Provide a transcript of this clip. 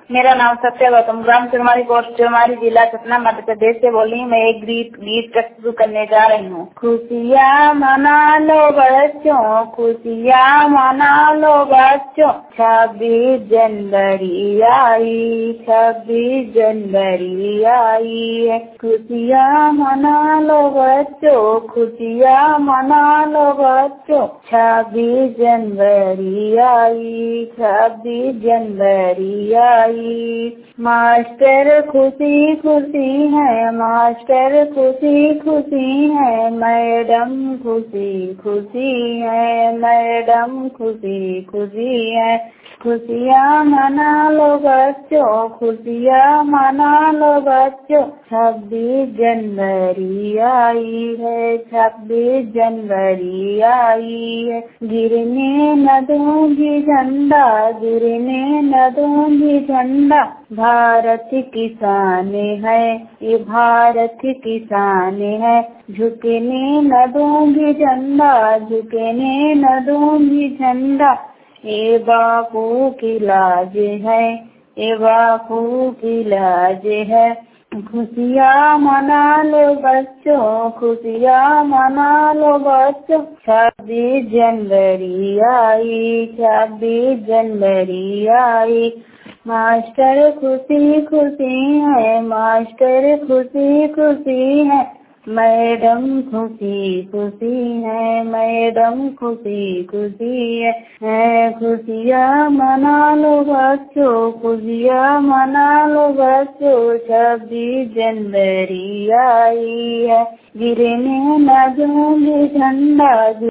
मेरा नाम सत्या गौतम, ग्राम चुरमारी, पोस्ट चुरमारी, जिला सतना, मध्य प्रदेश से बोल रही हूँ। मैं एक गीत शुरू करने जा रही हूँ। खुशियाँ मना लो बच्चों, खुशियाँ मना लो बच्चों, 26 जनवरी आई, 26 जनवरी आई है। खुशियाँ मना लो बच्चों, खुशियाँ मना लो बच्चों, 26 जनवरी आई, 26 जनवरी आई। मास्टर खुशी खुशी है, मास्टर खुशी खुशी है, मैडम खुशी खुशी है, मैडम खुशी खुशी है। खुशियाँ मना लो बच्चों, खुशियाँ मना लो बच्चों, 26 जनवरी आई है, 26 जनवरी आई है। गिरने न दूंगी झंडा, गिरने न दूंगी झंडा, भारत की शान है, ये भारत की शान है। झुकने न दूंगी झंडा, झुकने न दूंगी झंडा, ये बापू की लाज है, ये बापू की लाज है। खुशियाँ मना लो बच्चों, खुशियाँ मना लो बच्चों, 26 जनवरी आई, 26 जनवरी आई। मास्टर खुशी खुशी है, मास्टर खुशी खुशी है, मैडम खुशी खुशी है, मैडम खुशी खुशी है। खुशियाँ मना लो बच्चों, खुशियाँ मना लो बच्चों, 26 जनवरी आई है। गिरने न दूंगी झंडा।